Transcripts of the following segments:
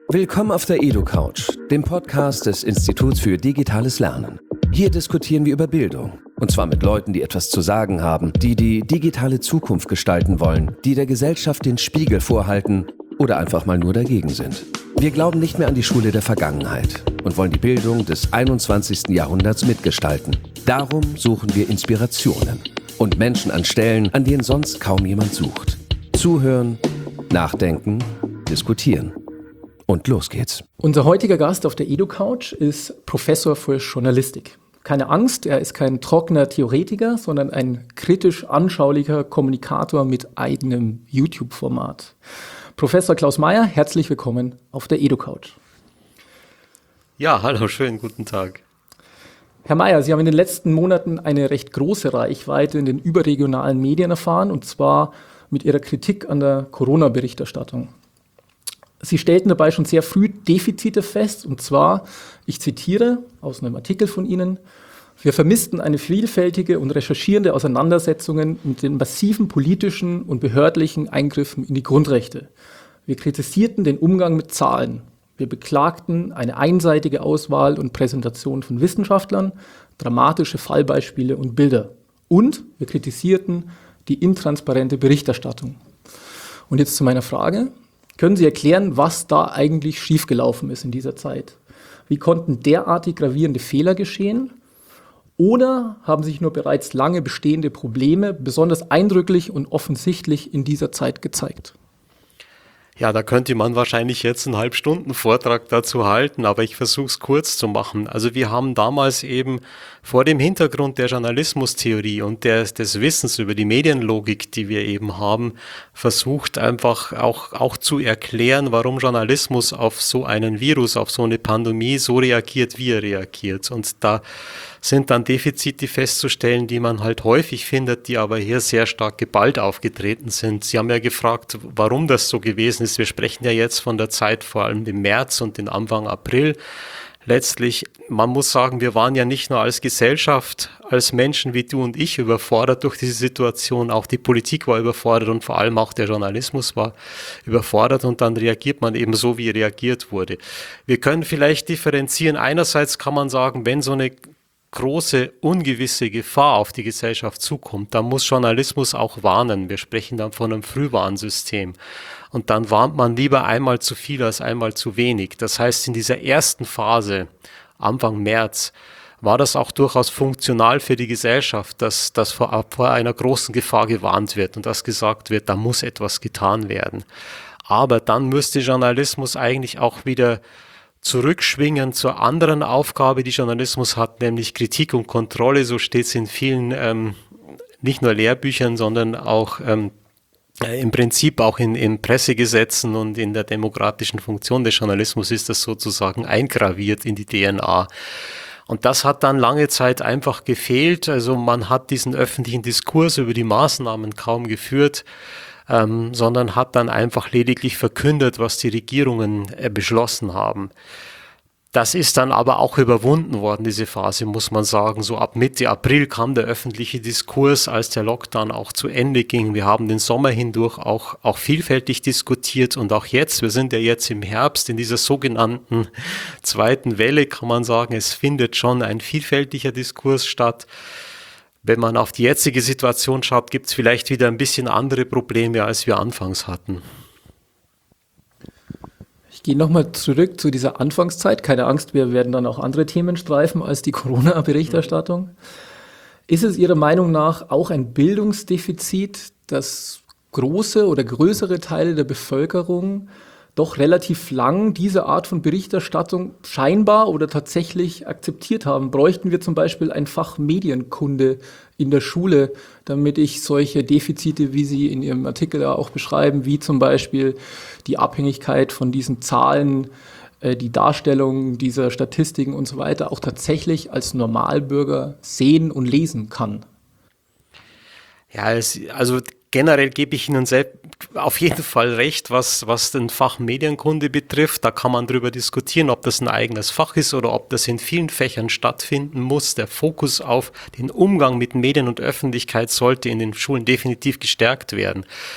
Willkommen auf der EduCouch, dem Podcast des Instituts für digitales Lernen. Hier diskutieren wir über Bildung. Und zwar mit Leuten, die etwas zu sagen haben, die die digitale Zukunft gestalten wollen, die der Gesellschaft den Spiegel vorhalten oder einfach mal nur dagegen sind. Wir glauben nicht mehr an die Schule der Vergangenheit und wollen die Bildung des 21. Jahrhunderts mitgestalten. Darum suchen wir Inspirationen und Menschen an Stellen, an denen sonst kaum jemand sucht. Zuhören, nachdenken, diskutieren. Und los geht's. Unser heutiger Gast auf der EduCouch ist Professor für Journalistik. Keine Angst, er ist kein trockener Theoretiker, sondern ein kritisch anschaulicher Kommunikator mit eigenem YouTube-Format. Professor Klaus Meyer, herzlich willkommen auf der EduCouch. Ja, hallo, schönen guten Tag. Herr Meyer, Sie haben in den letzten Monaten eine recht große Reichweite in den überregionalen Medien erfahren, und zwar mit Ihrer Kritik an der Corona-Berichterstattung. Sie stellten dabei schon sehr früh Defizite fest, und zwar, ich zitiere aus einem Artikel von Ihnen: Wir vermissten eine vielfältige und recherchierende Auseinandersetzung mit den massiven politischen und behördlichen Eingriffen in die Grundrechte. Wir kritisierten den Umgang mit Zahlen. Wir beklagten eine einseitige Auswahl und Präsentation von Wissenschaftlern, dramatische Fallbeispiele und Bilder. Und wir kritisierten die intransparente Berichterstattung. Und jetzt zu meiner Frage. Können Sie erklären, was da eigentlich schiefgelaufen ist in dieser Zeit? Wie konnten derartig gravierende Fehler geschehen? Oder haben sich nur bereits lange bestehende Probleme besonders eindrücklich und offensichtlich in dieser Zeit gezeigt? Ja, da könnte man wahrscheinlich jetzt einen Halbstunden-Vortrag dazu halten, aber ich versuche es kurz zu machen. Also wir haben damals eben vor dem Hintergrund der Journalismustheorie und des Wissens über die Medienlogik, die wir eben haben, versucht einfach auch zu erklären, warum Journalismus auf so einen Virus, auf so eine Pandemie so reagiert, wie er reagiert. Und da sind dann Defizite festzustellen, die man halt häufig findet, die aber hier sehr stark geballt aufgetreten sind. Sie haben ja gefragt, warum das so gewesen ist. Wir sprechen ja jetzt von der Zeit vor allem im März und den Anfang April. Letztlich, man muss sagen, wir waren ja nicht nur als Gesellschaft, als Menschen wie du und ich überfordert durch diese Situation, auch die Politik war überfordert und vor allem auch der Journalismus war überfordert, und dann reagiert man eben so, wie reagiert wurde. Wir können vielleicht differenzieren. Einerseits kann man sagen, wenn so eine große, ungewisse Gefahr auf die Gesellschaft zukommt, dann muss Journalismus auch warnen. Wir sprechen dann von einem Frühwarnsystem. Und dann warnt man lieber einmal zu viel als einmal zu wenig. Das heißt, in dieser ersten Phase, Anfang März, war das auch durchaus funktional für die Gesellschaft, dass vor einer großen Gefahr gewarnt wird und dass gesagt wird, da muss etwas getan werden. Aber dann müsste Journalismus eigentlich auch wieder zurückschwingen zur anderen Aufgabe, die Journalismus hat, nämlich Kritik und Kontrolle. So steht es in vielen, nicht nur Lehrbüchern, sondern auch im Prinzip auch in Pressegesetzen und in der demokratischen Funktion des Journalismus ist das sozusagen eingraviert in die DNA. Und das hat dann lange Zeit einfach gefehlt. Also man hat diesen öffentlichen Diskurs über die Maßnahmen kaum geführt, sondern hat dann einfach lediglich verkündet, was die Regierungen beschlossen haben. Das ist dann aber auch überwunden worden, diese Phase, muss man sagen. So ab Mitte April kam der öffentliche Diskurs, als der Lockdown auch zu Ende ging. Wir haben den Sommer hindurch auch vielfältig diskutiert, und auch jetzt, wir sind ja jetzt im Herbst, in dieser sogenannten zweiten Welle, kann man sagen, es findet schon ein vielfältiger Diskurs statt. Wenn man auf die jetzige Situation schaut, gibt es vielleicht wieder ein bisschen andere Probleme, als wir anfangs hatten. Ich gehe nochmal zurück zu dieser Anfangszeit. Keine Angst, wir werden dann auch andere Themen streifen als die Corona-Berichterstattung. Ist es Ihrer Meinung nach auch ein Bildungsdefizit, dass große oder größere Teile der Bevölkerung doch relativ lang diese Art von Berichterstattung scheinbar oder tatsächlich akzeptiert haben? Bräuchten wir zum Beispiel ein Fach Medienkunde in der Schule, damit ich solche Defizite, wie Sie in Ihrem Artikel ja auch beschreiben, wie zum Beispiel die Abhängigkeit von diesen Zahlen, die Darstellung dieser Statistiken und so weiter, auch tatsächlich als Normalbürger sehen und lesen kann? Ja, also generell gebe ich Ihnen auf jeden Fall recht, was den Fach Medienkunde betrifft. Da kann man darüber diskutieren, ob das ein eigenes Fach ist oder ob das in vielen Fächern stattfinden muss. Der Fokus auf den Umgang mit Medien und Öffentlichkeit sollte in den Schulen definitiv gestärkt werden.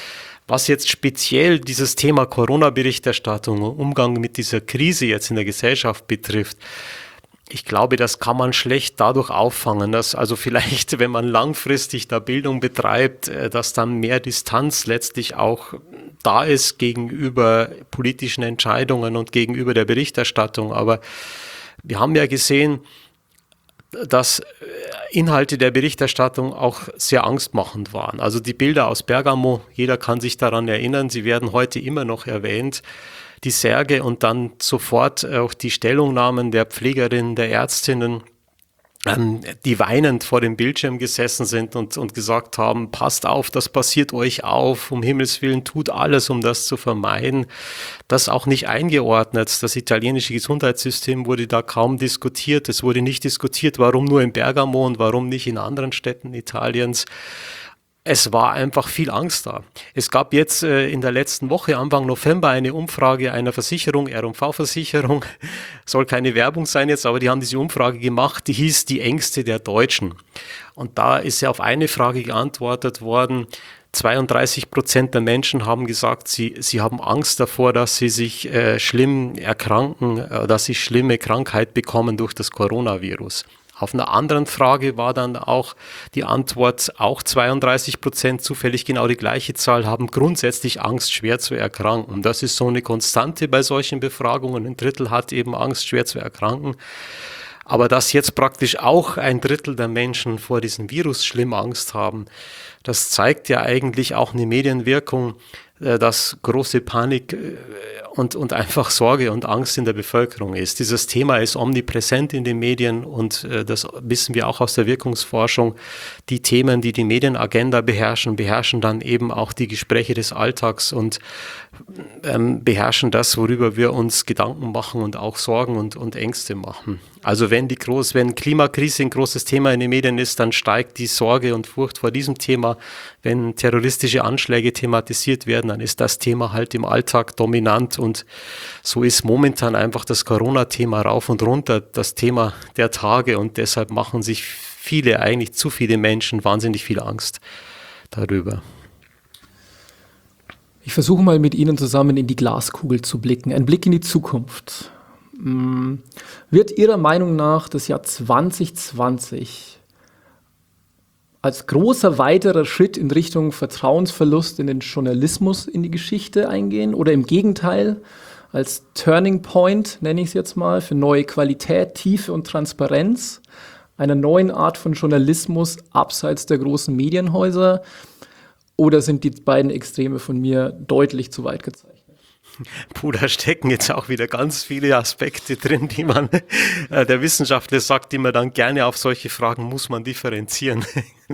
Was jetzt speziell dieses Thema Corona-Berichterstattung und Umgang mit dieser Krise jetzt in der Gesellschaft betrifft, ich glaube, das kann man schlecht dadurch auffangen, dass also vielleicht, wenn man langfristig da Bildung betreibt, dass dann mehr Distanz letztlich auch da ist gegenüber politischen Entscheidungen und gegenüber der Berichterstattung. Aber wir haben ja gesehen, dass Inhalte der Berichterstattung auch sehr angstmachend waren. Also die Bilder aus Bergamo, jeder kann sich daran erinnern, sie werden heute immer noch erwähnt. Die Särge und dann sofort auch die Stellungnahmen der Pflegerinnen, der Ärztinnen, die weinend vor dem Bildschirm gesessen sind und gesagt haben, passt auf, das passiert euch auf, um Himmels Willen, tut alles, um das zu vermeiden. Das auch nicht eingeordnet. Das italienische Gesundheitssystem wurde da kaum diskutiert. Es wurde nicht diskutiert, warum nur in Bergamo und warum nicht in anderen Städten Italiens. Es war einfach viel Angst da. Es gab jetzt in der letzten Woche, Anfang November, eine Umfrage einer Versicherung, R&V-Versicherung, soll keine Werbung sein jetzt, aber die haben diese Umfrage gemacht, die hieß die Ängste der Deutschen. Und da ist ja auf eine Frage geantwortet worden, 32% der Menschen haben gesagt, sie haben Angst davor, dass sie sich schlimm erkranken, dass sie schlimme Krankheit bekommen durch das Coronavirus. Auf einer anderen Frage war dann auch die Antwort, auch 32%, zufällig genau die gleiche Zahl, haben grundsätzlich Angst, schwer zu erkranken. Das ist so eine Konstante bei solchen Befragungen. Ein Drittel hat eben Angst, schwer zu erkranken. Aber dass jetzt praktisch auch ein Drittel der Menschen vor diesem Virus schlimm Angst haben, das zeigt ja eigentlich auch eine Medienwirkung, dass große Panik und einfach Sorge und Angst in der Bevölkerung ist. Dieses Thema ist omnipräsent in den Medien und das wissen wir auch aus der Wirkungsforschung. Die Themen, die die Medienagenda beherrschen dann eben auch die Gespräche des Alltags und beherrschen das, worüber wir uns Gedanken machen und auch Sorgen und Ängste machen. Also wenn Klimakrise ein großes Thema in den Medien ist, dann steigt die Sorge und Furcht vor diesem Thema. Wenn terroristische Anschläge thematisiert werden, dann ist das Thema halt im Alltag dominant und so ist momentan einfach das Corona-Thema rauf und runter das Thema der Tage und deshalb machen sich viele, eigentlich zu viele Menschen wahnsinnig viel Angst darüber. Ich versuche mal mit Ihnen zusammen in die Glaskugel zu blicken. Ein Blick in die Zukunft. Wird Ihrer Meinung nach das Jahr 2020 als großer weiterer Schritt in Richtung Vertrauensverlust in den Journalismus in die Geschichte eingehen oder im Gegenteil als Turning Point, nenne ich es jetzt mal, für neue Qualität, Tiefe und Transparenz einer neuen Art von Journalismus abseits der großen Medienhäuser? Oder sind die beiden Extreme von mir deutlich zu weit gezeichnet? Puh, da stecken jetzt auch wieder ganz viele Aspekte drin, die man, der Wissenschaftler sagt immer dann gerne, auf solche Fragen muss man differenzieren.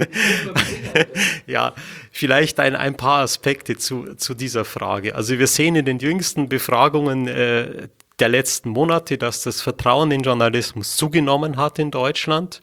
Ja, vielleicht ein paar Aspekte zu dieser Frage. Also wir sehen in den jüngsten Befragungen der letzten Monate, dass das Vertrauen in Journalismus zugenommen hat in Deutschland.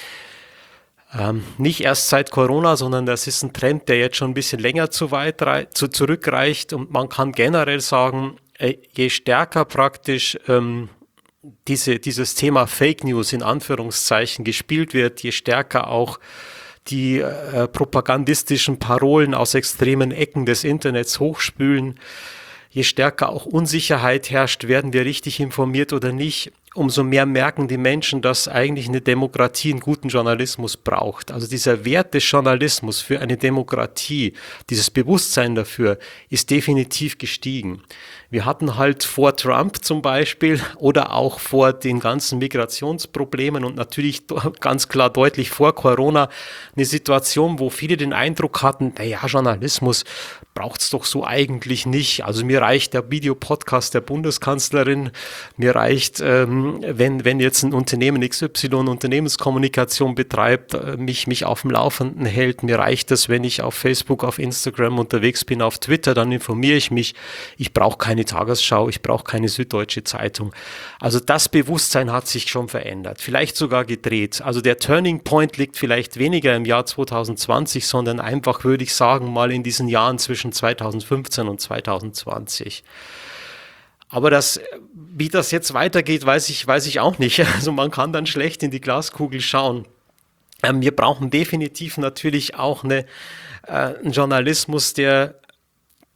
Nicht erst seit Corona, sondern das ist ein Trend, der jetzt schon ein bisschen länger zurückreicht und man kann generell sagen, je stärker praktisch dieses Thema Fake News in Anführungszeichen gespielt wird, je stärker auch die propagandistischen Parolen aus extremen Ecken des Internets hochspülen, je stärker auch Unsicherheit herrscht, werden wir richtig informiert oder nicht, umso mehr merken die Menschen, dass eigentlich eine Demokratie einen guten Journalismus braucht. Also dieser Wert des Journalismus für eine Demokratie, dieses Bewusstsein dafür, ist definitiv gestiegen. Wir hatten halt vor Trump zum Beispiel oder auch vor den ganzen Migrationsproblemen und natürlich ganz klar deutlich vor Corona eine Situation, wo viele den Eindruck hatten, naja, Journalismus braucht's doch so eigentlich nicht. Also mir reicht der Videopodcast der Bundeskanzlerin, mir reicht, wenn jetzt ein Unternehmen XY Unternehmenskommunikation betreibt, mich auf dem Laufenden hält, mir reicht es, wenn ich auf Facebook, auf Instagram unterwegs bin, auf Twitter, dann informiere ich mich. Ich brauche keine Tagesschau, ich brauche keine Süddeutsche Zeitung. Also das Bewusstsein hat sich schon verändert, vielleicht sogar gedreht. Also der Turning Point liegt vielleicht weniger im Jahr 2020, sondern einfach, würde ich sagen, mal in diesen Jahren zwischen 2015 und 2020. Aber wie das jetzt weitergeht, weiß ich auch nicht. Also man kann dann schlecht in die Glaskugel schauen. Wir brauchen definitiv natürlich auch einen Journalismus, der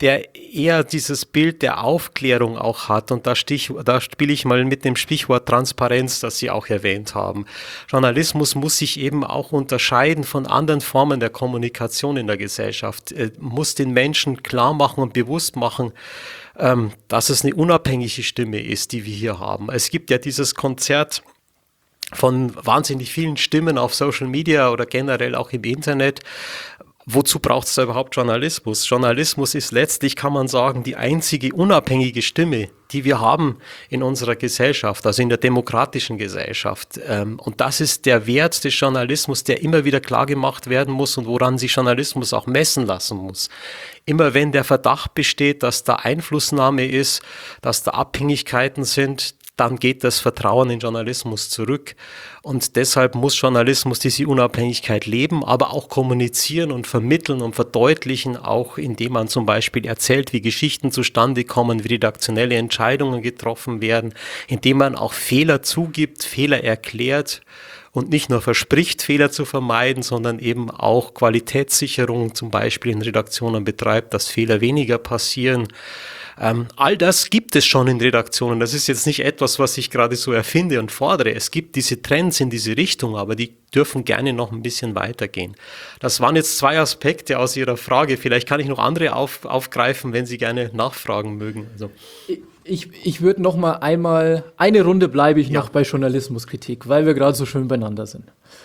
der eher dieses Bild der Aufklärung auch hat. Und da spiele ich mal mit dem Stichwort Transparenz, das Sie auch erwähnt haben. Journalismus muss sich eben auch unterscheiden von anderen Formen der Kommunikation in der Gesellschaft, muss den Menschen klar machen und bewusst machen, dass es eine unabhängige Stimme ist, die wir hier haben. Es gibt ja dieses Konzert von wahnsinnig vielen Stimmen auf Social Media oder generell auch im Internet. Wozu braucht es da überhaupt Journalismus? Journalismus ist letztlich, kann man sagen, die einzige unabhängige Stimme, die wir haben in unserer Gesellschaft, also in der demokratischen Gesellschaft. Und das ist der Wert des Journalismus, der immer wieder klar gemacht werden muss und woran sich Journalismus auch messen lassen muss. Immer wenn der Verdacht besteht, dass da Einflussnahme ist, dass da Abhängigkeiten sind, dann geht das Vertrauen in Journalismus zurück. Und deshalb muss Journalismus diese Unabhängigkeit leben, aber auch kommunizieren und vermitteln und verdeutlichen, auch indem man zum Beispiel erzählt, wie Geschichten zustande kommen, wie redaktionelle Entscheidungen getroffen werden, indem man auch Fehler zugibt, Fehler erklärt und nicht nur verspricht, Fehler zu vermeiden, sondern eben auch Qualitätssicherung zum Beispiel in Redaktionen betreibt, dass Fehler weniger passieren. All das gibt es schon in Redaktionen. Das ist jetzt nicht etwas, was ich gerade so erfinde und fordere. Es gibt diese Trends in diese Richtung, aber die dürfen gerne noch ein bisschen weitergehen. Das waren jetzt 2 Aspekte aus Ihrer Frage. Vielleicht kann ich noch andere aufgreifen, wenn Sie gerne nachfragen mögen. Also. Ich würde noch mal eine Runde bleibe ich noch bei Journalismuskritik, weil wir gerade so schön beieinander sind.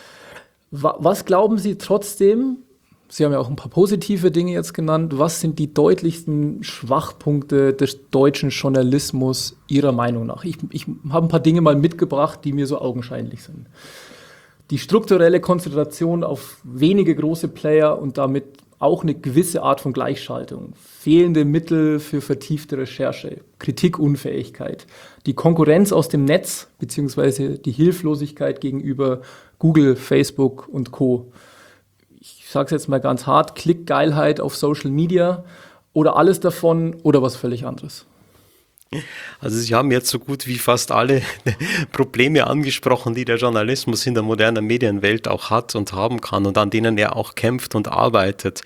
Was glauben Sie trotzdem, Sie haben ja auch ein paar positive Dinge jetzt genannt, was sind die deutlichsten Schwachpunkte des deutschen Journalismus Ihrer Meinung nach? Ich habe ein paar Dinge mal mitgebracht, die mir so augenscheinlich sind. Die strukturelle Konzentration auf wenige große Player und damit auch eine gewisse Art von Gleichschaltung, fehlende Mittel für vertiefte Recherche, Kritikunfähigkeit, die Konkurrenz aus dem Netz beziehungsweise die Hilflosigkeit gegenüber Google, Facebook und Co. Ich sage es jetzt mal ganz hart, Klickgeilheit auf Social Media oder alles davon oder was völlig anderes. Also Sie haben jetzt so gut wie fast alle Probleme angesprochen, die der Journalismus in der modernen Medienwelt auch hat und haben kann und an denen er auch kämpft und arbeitet.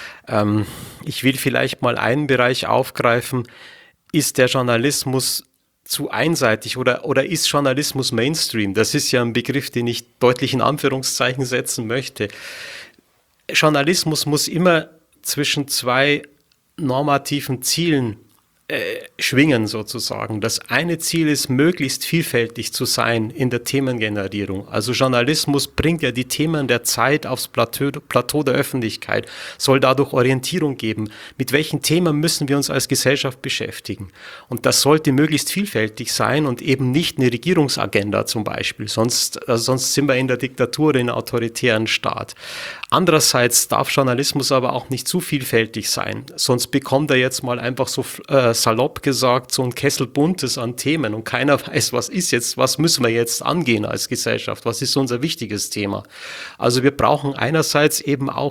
Ich will vielleicht mal einen Bereich aufgreifen. Ist der Journalismus zu einseitig oder ist Journalismus Mainstream? Das ist ja ein Begriff, den ich deutlich in Anführungszeichen setzen möchte. Journalismus muss immer zwischen 2 normativen Zielen schwingen sozusagen. Das eine Ziel ist, möglichst vielfältig zu sein in der Themengenerierung. Also Journalismus bringt ja die Themen der Zeit aufs Plateau der Öffentlichkeit, soll dadurch Orientierung geben. Mit welchen Themen müssen wir uns als Gesellschaft beschäftigen? Und das sollte möglichst vielfältig sein und eben nicht eine Regierungsagenda zum Beispiel. Sonst sind wir in der Diktatur, in einem autoritären Staat. Andererseits darf Journalismus aber auch nicht zu vielfältig sein. Sonst bekommt er jetzt mal einfach so salopp gesagt, so ein Kessel Buntes an Themen und keiner weiß, was müssen wir jetzt angehen als Gesellschaft, was ist unser wichtiges Thema. Also wir brauchen andererseits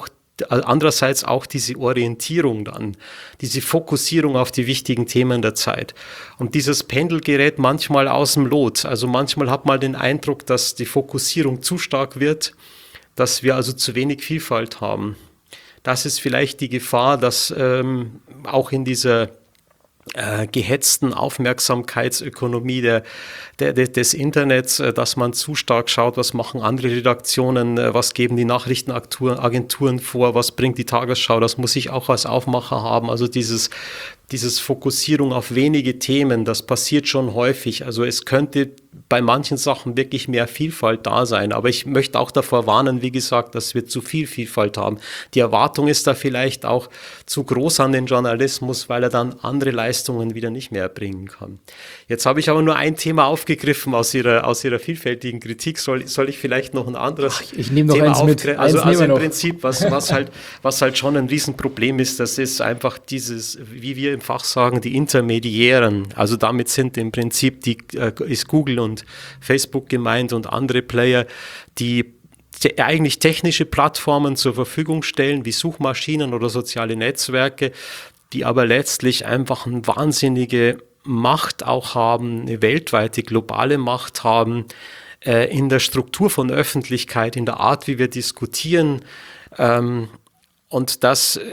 auch diese Orientierung dann, diese Fokussierung auf die wichtigen Themen der Zeit. Und dieses Pendel gerät manchmal aus dem Lot. Also manchmal hat man den Eindruck, dass die Fokussierung zu stark wird, dass wir also zu wenig Vielfalt haben. Das ist vielleicht die Gefahr, dass auch in dieser gehetzten Aufmerksamkeitsökonomie des Internets, dass man zu stark schaut, was machen andere Redaktionen, was geben die Nachrichtenagenturen vor, was bringt die Tagesschau, das muss ich auch als Aufmacher haben. Also dieses Fokussierung auf wenige Themen, das passiert schon häufig. Also es könnte bei manchen Sachen wirklich mehr Vielfalt da sein. Aber ich möchte auch davor warnen, wie gesagt, dass wir zu viel Vielfalt haben. Die Erwartung ist da vielleicht auch zu groß an den Journalismus, weil er dann andere Leistungen wieder nicht mehr erbringen kann. Jetzt habe ich aber nur ein Thema aufgegriffen aus Ihrer vielfältigen Kritik. Soll ich vielleicht noch ein anderes ich nehme noch Thema eins mit. Also im Prinzip, was halt schon ein Riesenproblem ist, das ist einfach dieses, wie wir im Fach sagen, die Intermediären. Also damit sind im Prinzip ist Google und Facebook gemeint und andere Player, die eigentlich technische Plattformen zur Verfügung stellen, wie Suchmaschinen oder soziale Netzwerke, die aber letztlich einfach eine wahnsinnige Macht auch haben, eine weltweite, globale Macht haben, in der Struktur von Öffentlichkeit, in der Art, wie wir diskutieren. Und das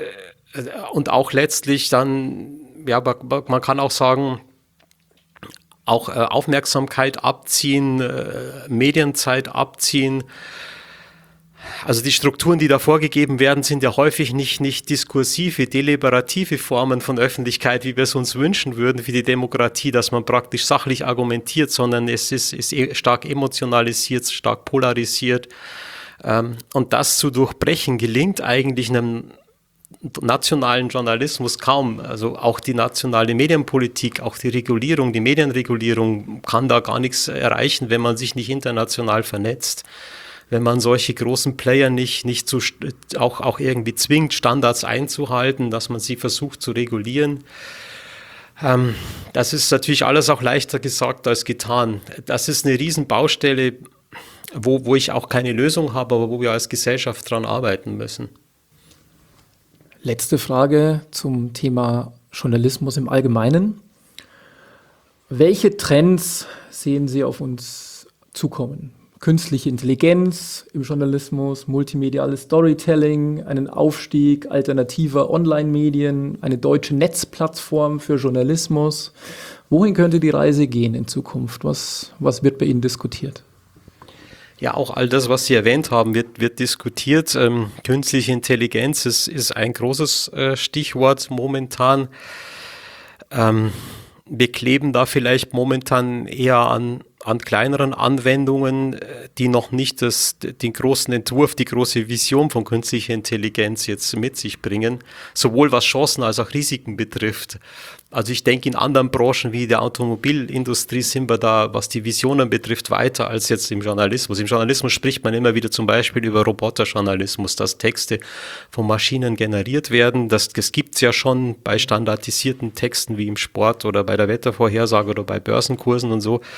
und auch letztlich dann, ja, man kann auch sagen, auch Aufmerksamkeit abziehen, Medienzeit abziehen. Also die Strukturen, die da vorgegeben werden, sind ja häufig nicht diskursive, deliberative Formen von Öffentlichkeit, wie wir es uns wünschen würden für die Demokratie, dass man praktisch sachlich argumentiert, sondern es ist stark emotionalisiert, stark polarisiert. Und das zu durchbrechen, gelingt eigentlich einem nationalen Journalismus kaum. Also auch die nationale Medienpolitik, auch die Regulierung, die Medienregulierung kann da gar nichts erreichen, wenn man sich nicht international vernetzt. Wenn man solche großen Player nicht auch irgendwie zwingt, Standards einzuhalten, dass man sie versucht zu regulieren. Das ist natürlich alles auch leichter gesagt als getan. Das ist eine Riesenbaustelle, wo ich auch keine Lösung habe, aber wo wir als Gesellschaft dran arbeiten müssen. Letzte Frage zum Thema Journalismus im Allgemeinen. Welche Trends sehen Sie auf uns zukommen? Künstliche Intelligenz im Journalismus, multimediales Storytelling, einen Aufstieg alternativer Online-Medien, eine deutsche Netzplattform für Journalismus. Wohin könnte die Reise gehen in Zukunft? Was wird bei Ihnen diskutiert? Ja, auch all das, was Sie erwähnt haben, wird diskutiert. Künstliche Intelligenz ist ein großes Stichwort momentan. Wir kleben da vielleicht momentan eher an kleineren Anwendungen, die noch nicht den großen Entwurf, die große Vision von künstlicher Intelligenz jetzt mit sich bringen, sowohl was Chancen als auch Risiken betrifft. Also ich denke, in anderen Branchen wie der Automobilindustrie sind wir da, was die Visionen betrifft, weiter als jetzt im Journalismus. Im Journalismus spricht man immer wieder zum Beispiel über Roboterjournalismus, dass Texte von Maschinen generiert werden. Das gibt es ja schon bei standardisierten Texten wie im Sport oder bei der Wettervorhersage oder bei Börsenkursen und so.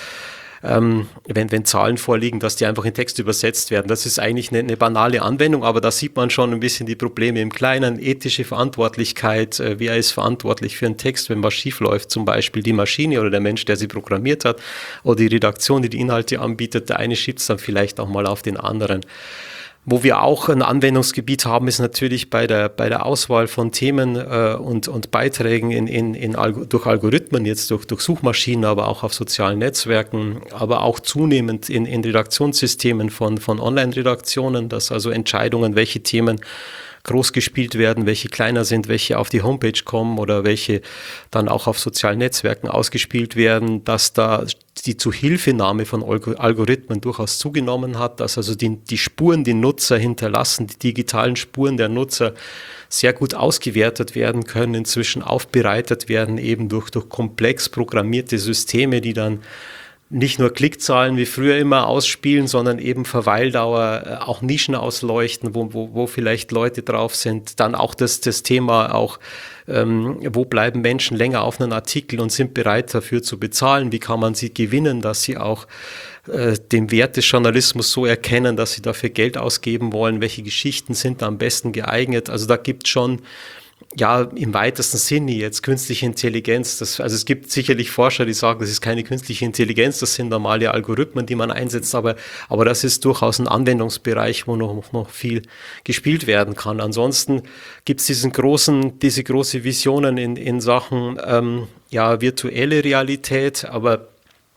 Wenn Zahlen vorliegen, dass die einfach in Text übersetzt werden. Das ist eigentlich eine banale Anwendung, aber da sieht man schon ein bisschen die Probleme im Kleinen. Ethische Verantwortlichkeit, wer ist verantwortlich für einen Text, wenn was schief läuft, zum Beispiel die Maschine oder der Mensch, der sie programmiert hat, oder die Redaktion, die Inhalte anbietet. Der eine schiebt es dann vielleicht auch mal auf den anderen. Wo wir auch ein Anwendungsgebiet haben, ist natürlich bei der Auswahl von Themen und Beiträgen durch Algorithmen, jetzt durch Suchmaschinen, aber auch auf sozialen Netzwerken, aber auch zunehmend in Redaktionssystemen von Online-Redaktionen, dass also Entscheidungen, welche Themen groß gespielt werden, welche kleiner sind, welche auf die Homepage kommen oder welche dann auch auf sozialen Netzwerken ausgespielt werden, dass da die Zuhilfenahme von Algorithmen durchaus zugenommen hat, dass also die Spuren, die Nutzer hinterlassen, die digitalen Spuren der Nutzer sehr gut ausgewertet werden können, inzwischen aufbereitet werden, eben durch komplex programmierte Systeme, die dann nicht nur Klickzahlen wie früher immer ausspielen, sondern eben Verweildauer, auch Nischen ausleuchten, wo vielleicht Leute drauf sind. Dann auch das Thema auch, wo bleiben Menschen länger auf einen Artikel und sind bereit dafür zu bezahlen? Wie kann man sie gewinnen, dass sie auch den Wert des Journalismus so erkennen, dass sie dafür Geld ausgeben wollen? Welche Geschichten sind da am besten geeignet? Also da gibt es schon ja, im weitesten Sinne jetzt künstliche Intelligenz. Also es gibt sicherlich Forscher, die sagen, das ist keine künstliche Intelligenz, das sind normale Algorithmen, die man einsetzt, aber das ist durchaus ein Anwendungsbereich, wo noch viel gespielt werden kann. Ansonsten gibt es diese große Visionen in Sachen virtuelle Realität, aber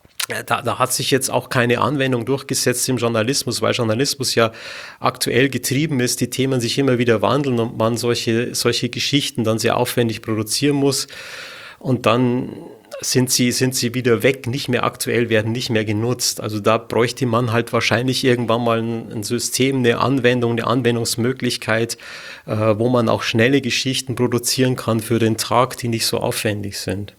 da hat sich jetzt auch keine Anwendung durchgesetzt im Journalismus, weil Journalismus ja aktuell getrieben ist, die Themen sich immer wieder wandeln und man solche Geschichten dann sehr aufwendig produzieren muss und dann sind sie wieder weg, nicht mehr aktuell, werden nicht mehr genutzt. Also da bräuchte man halt wahrscheinlich irgendwann mal ein System, eine Anwendung, eine Anwendungsmöglichkeit, wo man auch schnelle Geschichten produzieren kann für den Tag, die nicht so aufwendig sind.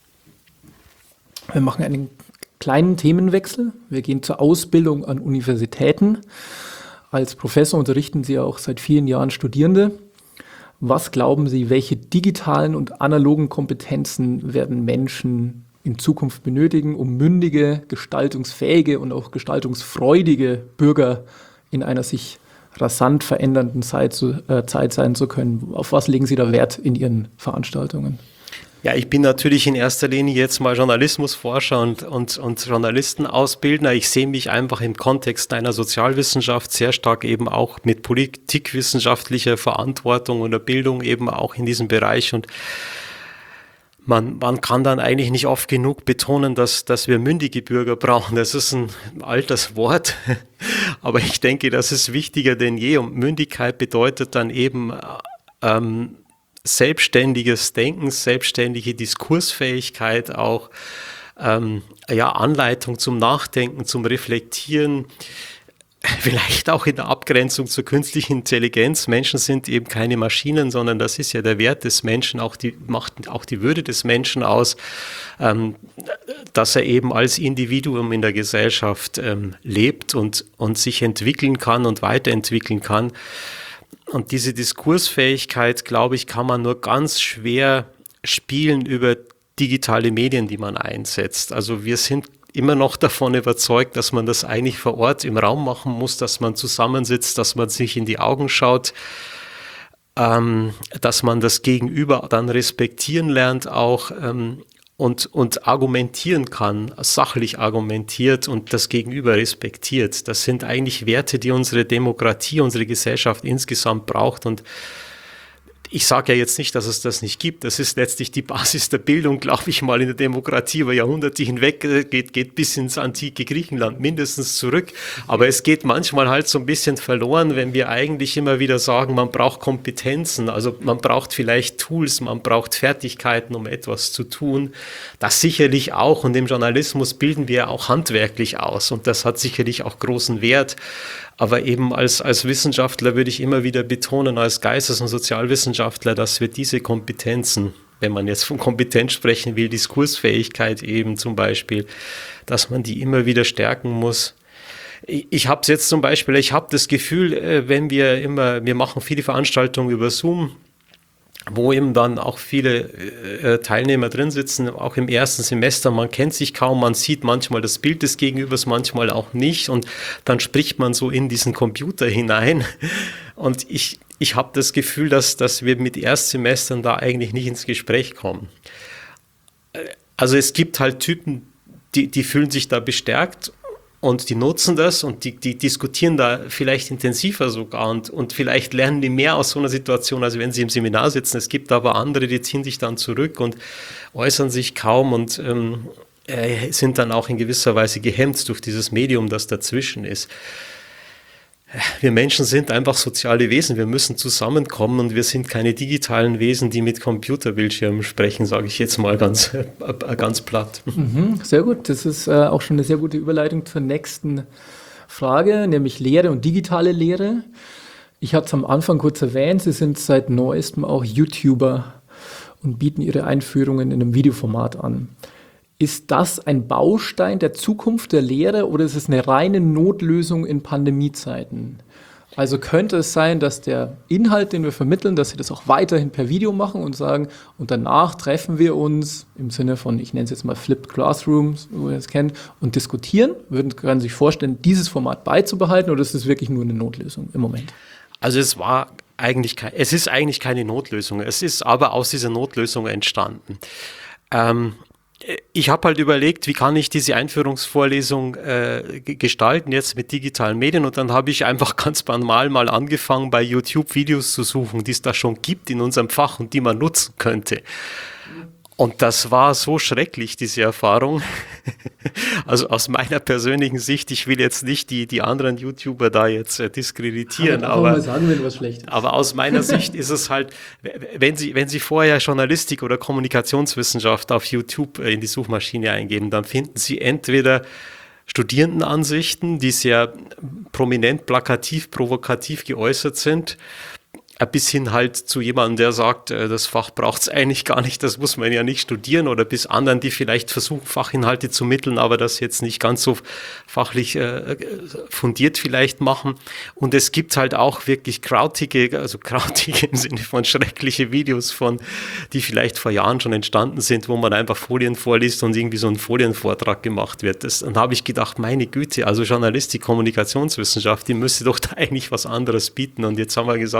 Wir machen einen kleinen Themenwechsel. Wir gehen zur Ausbildung an Universitäten. Als Professor unterrichten Sie auch seit vielen Jahren Studierende. Was glauben Sie, welche digitalen und analogen Kompetenzen werden Menschen in Zukunft benötigen, um mündige, gestaltungsfähige und auch gestaltungsfreudige Bürger in einer sich rasant verändernden Zeit sein zu können? Auf was legen Sie da Wert in Ihren Veranstaltungen? Ja, ich bin natürlich in erster Linie jetzt mal Journalismusforscher und Journalistenausbildner. Ich sehe mich einfach im Kontext einer Sozialwissenschaft sehr stark eben auch mit politikwissenschaftlicher Verantwortung oder Bildung eben auch in diesem Bereich. Und man kann dann eigentlich nicht oft genug betonen, dass wir mündige Bürger brauchen. Das ist ein altes Wort, aber ich denke, das ist wichtiger denn je. Und Mündigkeit bedeutet dann eben selbstständiges Denken, selbstständige Diskursfähigkeit, auch Anleitung zum Nachdenken, zum Reflektieren, vielleicht auch in der Abgrenzung zur künstlichen Intelligenz. Menschen sind eben keine Maschinen, sondern das ist ja der Wert des Menschen, macht auch die Würde des Menschen aus, dass er eben als Individuum in der Gesellschaft lebt und sich entwickeln kann und weiterentwickeln kann. Und diese Diskursfähigkeit, glaube ich, kann man nur ganz schwer spielen über digitale Medien, die man einsetzt. Also wir sind immer noch davon überzeugt, dass man das eigentlich vor Ort im Raum machen muss, dass man zusammensitzt, dass man sich in die Augen schaut, dass man das Gegenüber dann respektieren lernt auch und argumentieren kann, sachlich argumentiert und das Gegenüber respektiert. Das sind eigentlich Werte, die unsere Demokratie, unsere Gesellschaft insgesamt braucht. Und ich sage ja jetzt nicht, dass es das nicht gibt. Das ist letztlich die Basis der Bildung, glaube ich mal, in der Demokratie über Jahrhunderte hinweg, geht bis ins antike Griechenland mindestens zurück. Aber es geht manchmal halt so ein bisschen verloren, wenn wir eigentlich immer wieder sagen, man braucht Kompetenzen, also man braucht vielleicht Tools, man braucht Fertigkeiten, um etwas zu tun. Das sicherlich auch, und im Journalismus bilden wir auch handwerklich aus und das hat sicherlich auch großen Wert. Aber eben als Wissenschaftler würde ich immer wieder betonen, als Geistes- und Sozialwissenschaftler, dass wir diese Kompetenzen, wenn man jetzt von Kompetenz sprechen will, Diskursfähigkeit eben zum Beispiel, dass man die immer wieder stärken muss. Ich habe es jetzt zum Beispiel, ich habe das Gefühl, wir machen viele Veranstaltungen über Zoom, wo eben dann auch viele Teilnehmer drin sitzen, auch im ersten Semester, man kennt sich kaum, man sieht manchmal das Bild des Gegenübers, manchmal auch nicht und dann spricht man so in diesen Computer hinein und ich habe das Gefühl, dass wir mit Erstsemestern da eigentlich nicht ins Gespräch kommen. Also es gibt halt Typen, die fühlen sich da bestärkt und die nutzen das und die diskutieren da vielleicht intensiver sogar und vielleicht lernen die mehr aus so einer Situation, als wenn sie im Seminar sitzen. Es gibt aber andere, die ziehen sich dann zurück und äußern sich kaum und sind dann auch in gewisser Weise gehemmt durch dieses Medium, das dazwischen ist. Wir Menschen sind einfach soziale Wesen, wir müssen zusammenkommen und wir sind keine digitalen Wesen, die mit Computerbildschirmen sprechen, sage ich jetzt mal ganz platt. Sehr gut, das ist auch schon eine sehr gute Überleitung zur nächsten Frage, nämlich Lehre und digitale Lehre. Ich hatte es am Anfang kurz erwähnt, Sie sind seit neuestem auch YouTuber und bieten Ihre Einführungen in einem Videoformat an. Ist das ein Baustein der Zukunft der Lehre oder ist es eine reine Notlösung in Pandemiezeiten? Also könnte es sein, dass der Inhalt, den wir vermitteln, dass Sie das auch weiterhin per Video machen und sagen, und danach treffen wir uns im Sinne von, ich nenne es jetzt mal Flipped Classrooms, wo ihr es kennt, und diskutieren? Können Sie sich vorstellen, dieses Format beizubehalten oder ist es wirklich nur eine Notlösung im Moment? Also es ist eigentlich keine Notlösung. Es ist aber aus dieser Notlösung entstanden. Ich habe halt überlegt, wie kann ich diese Einführungsvorlesung gestalten, jetzt mit digitalen Medien, und dann habe ich einfach ganz banal mal angefangen, bei YouTube Videos zu suchen, die es da schon gibt in unserem Fach und die man nutzen könnte. Und das war so schrecklich, diese Erfahrung. Also aus meiner persönlichen Sicht, ich will jetzt nicht die anderen YouTuber da jetzt diskreditieren, mal sagen, wenn was schlecht ist. Aber aus meiner Sicht ist es halt, wenn Sie vorher Journalistik oder Kommunikationswissenschaft auf YouTube in die Suchmaschine eingeben, dann finden Sie entweder Studierendenansichten, die sehr prominent, plakativ, provokativ geäußert sind, bis hin halt zu jemandem, der sagt, das Fach braucht es eigentlich gar nicht, das muss man ja nicht studieren, oder bis anderen, die vielleicht versuchen, Fachinhalte zu mitteln, aber das jetzt nicht ganz so fachlich fundiert vielleicht machen. Und es gibt halt auch wirklich krautige im Sinne von schreckliche Videos die vielleicht vor Jahren schon entstanden sind, wo man einfach Folien vorliest und irgendwie so ein Folienvortrag gemacht wird. Dann habe ich gedacht, meine Güte, also Journalistik, Kommunikationswissenschaft, die müsste doch da eigentlich was anderes bieten. Und jetzt haben wir gesagt,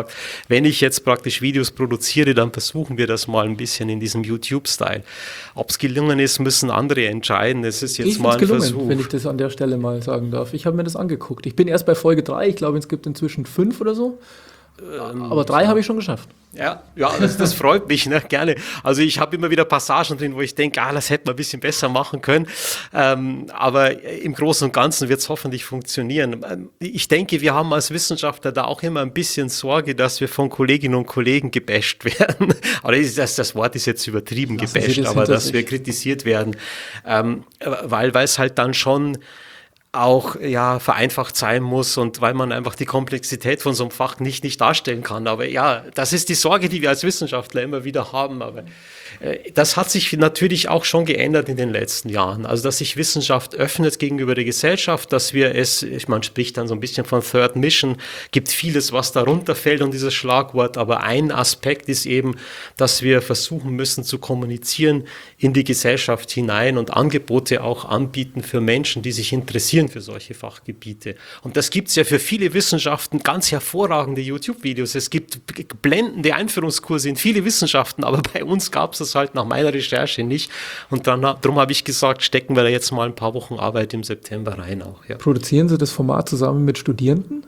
wenn ich jetzt praktisch Videos produziere, dann versuchen wir das mal ein bisschen in diesem YouTube-Style. Ob es gelungen ist, müssen andere entscheiden. Es ist jetzt mal ein Versuch. Wenn ich das an der Stelle mal sagen darf. Ich habe mir das angeguckt. Ich bin erst bei Folge 3. Ich glaube, es gibt inzwischen 5 oder so. Aber 3 habe ich schon geschafft. Ja, das freut mich, ne, gerne. Also ich habe immer wieder Passagen drin, wo ich denke, das hätte man ein bisschen besser machen können. Aber im Großen und Ganzen wird es hoffentlich funktionieren. Ich denke, wir haben als Wissenschaftler da auch immer ein bisschen Sorge, dass wir von Kolleginnen und Kollegen gebasht werden. Aber das Wort ist jetzt übertrieben, gebasht, aber dass wir kritisiert werden. Weil es halt dann schon auch vereinfacht sein muss und weil man einfach die Komplexität von so einem Fach nicht darstellen kann. Aber ja, das ist die Sorge, die wir als Wissenschaftler immer wieder haben. Aber das hat sich natürlich auch schon geändert in den letzten Jahren. Also, dass sich Wissenschaft öffnet gegenüber der Gesellschaft, dass wir man spricht dann so ein bisschen von Third Mission, gibt vieles, was darunter fällt und dieses Schlagwort. Aber ein Aspekt ist eben, dass wir versuchen müssen zu kommunizieren in die Gesellschaft hinein und Angebote auch anbieten für Menschen, die sich interessieren für solche Fachgebiete. Und das gibt es ja für viele Wissenschaften ganz hervorragende YouTube-Videos. Es gibt blendende Einführungskurse in viele Wissenschaften, aber bei uns gab es das halt nach meiner Recherche nicht. Und darum habe ich gesagt, stecken wir da jetzt mal ein paar Wochen Arbeit im September rein auch. Ja. Produzieren Sie das Format zusammen mit Studierenden?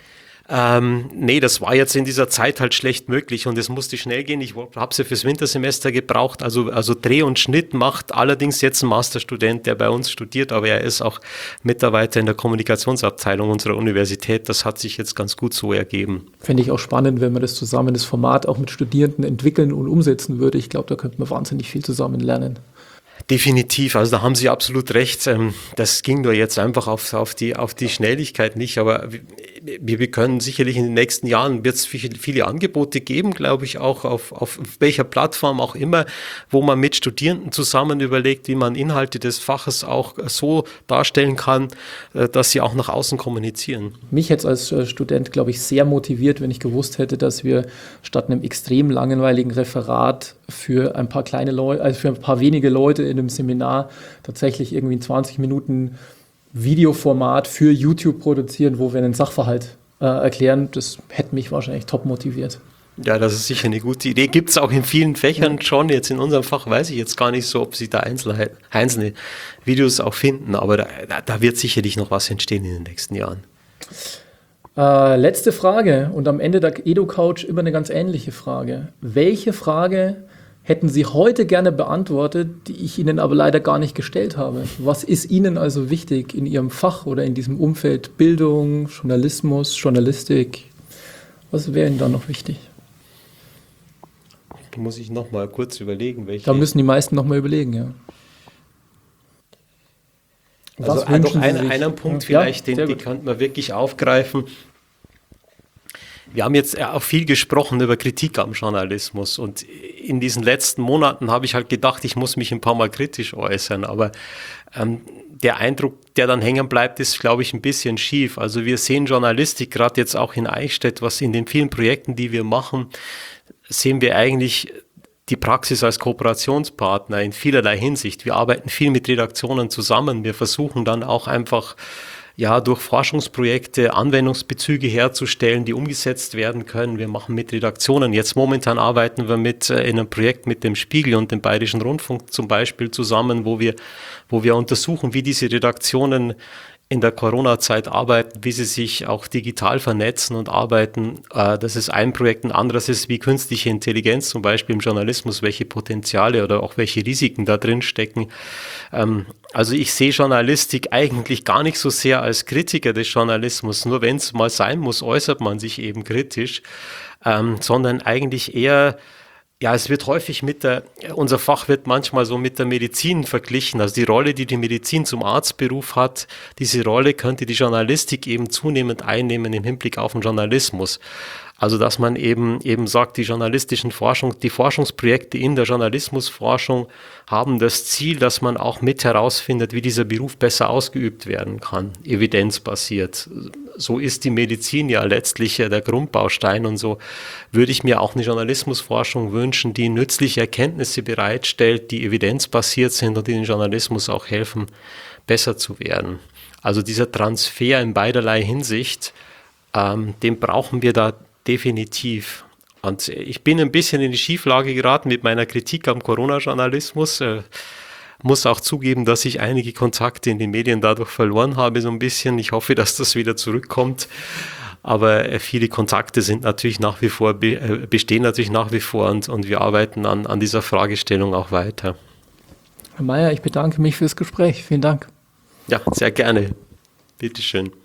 Nee, das war jetzt in dieser Zeit halt schlecht möglich und es musste schnell gehen. Ich habe sie fürs Wintersemester gebraucht. Also Dreh und Schnitt macht allerdings jetzt ein Masterstudent, der bei uns studiert, aber er ist auch Mitarbeiter in der Kommunikationsabteilung unserer Universität. Das hat sich jetzt ganz gut so ergeben. Fände ich auch spannend, wenn man das Format auch mit Studierenden entwickeln und umsetzen würde. Ich glaube, da könnte man wahnsinnig viel zusammen lernen. Definitiv, also da haben Sie absolut recht. Das ging nur jetzt einfach auf die Schnelligkeit nicht, aber wir können sicherlich in den nächsten Jahren wird es viele Angebote geben, glaube ich, auch auf welcher Plattform auch immer, wo man mit Studierenden zusammen überlegt, wie man Inhalte des Faches auch so darstellen kann, dass sie auch nach außen kommunizieren. Mich hätte es als Student, glaube ich, sehr motiviert, wenn ich gewusst hätte, dass wir statt einem extrem langweiligen Referat für ein paar kleine Leute, also für ein paar wenige Leute in einem Seminar tatsächlich irgendwie in 20 Minuten Videoformat für YouTube produzieren, wo wir einen Sachverhalt erklären. Das hätte mich wahrscheinlich top motiviert. Ja, das ist sicher eine gute Idee. Gibt es auch in vielen Fächern schon. Jetzt in unserem Fach weiß ich jetzt gar nicht so, ob Sie da einzelne Videos auch finden, aber da wird sicherlich noch was entstehen in den nächsten Jahren. Letzte Frage und am Ende der Edu-Couch immer eine ganz ähnliche Frage. Welche Frage hätten Sie heute gerne beantwortet, die ich Ihnen aber leider gar nicht gestellt habe? Was ist Ihnen also wichtig in Ihrem Fach oder in diesem Umfeld Bildung, Journalismus, Journalistik? Was wäre Ihnen da noch wichtig? Muss ich noch mal kurz überlegen, welche. Da müssen die meisten noch mal überlegen, ja. Also einen Punkt vielleicht, den könnte man wirklich aufgreifen. Wir haben jetzt auch viel gesprochen über Kritik am Journalismus und in diesen letzten Monaten habe ich halt gedacht, ich muss mich ein paar Mal kritisch äußern, aber der Eindruck, der dann hängen bleibt, ist, glaube ich, ein bisschen schief. Also wir sehen Journalistik gerade jetzt auch in Eichstätt, was in den vielen Projekten, die wir machen, sehen wir eigentlich die Praxis als Kooperationspartner in vielerlei Hinsicht. Wir arbeiten viel mit Redaktionen zusammen. Wir versuchen dann auch einfach durch Forschungsprojekte Anwendungsbezüge herzustellen, die umgesetzt werden können. Wir machen mit Redaktionen. Jetzt momentan arbeiten wir in einem Projekt mit dem Spiegel und dem Bayerischen Rundfunk zum Beispiel zusammen, wo wir untersuchen, wie diese Redaktionen in der Corona-Zeit arbeiten, wie sie sich auch digital vernetzen und arbeiten. Das ist ein Projekt. Ein anderes ist, wie künstliche Intelligenz zum Beispiel im Journalismus, welche Potenziale oder auch welche Risiken da drin stecken. Also ich sehe Journalistik eigentlich gar nicht so sehr als Kritiker des Journalismus. Nur wenn es mal sein muss, äußert man sich eben kritisch, sondern eigentlich eher. Ja, es wird häufig unser Fach wird manchmal so mit der Medizin verglichen. Also die Rolle, die Medizin zum Arztberuf hat, diese Rolle könnte die Journalistik eben zunehmend einnehmen im Hinblick auf den Journalismus. Also dass man eben sagt, die Forschungsprojekte in der Journalismusforschung haben das Ziel, dass man auch mit herausfindet, wie dieser Beruf besser ausgeübt werden kann, evidenzbasiert. So ist die Medizin ja letztlich der Grundbaustein und so würde ich mir auch eine Journalismusforschung wünschen, die nützliche Erkenntnisse bereitstellt, die evidenzbasiert sind und die den Journalismus auch helfen, besser zu werden. Also dieser Transfer in beiderlei Hinsicht, den brauchen wir da definitiv. Und ich bin ein bisschen in die Schieflage geraten mit meiner Kritik am Corona-Journalismus. Muss auch zugeben, dass ich einige Kontakte in den Medien dadurch verloren habe, so ein bisschen. Ich hoffe, dass das wieder zurückkommt. Aber viele Kontakte sind natürlich nach wie vor, bestehen natürlich nach wie vor und wir arbeiten an dieser Fragestellung auch weiter. Herr Mayer, ich bedanke mich fürs Gespräch. Vielen Dank. Ja, sehr gerne. Bitteschön.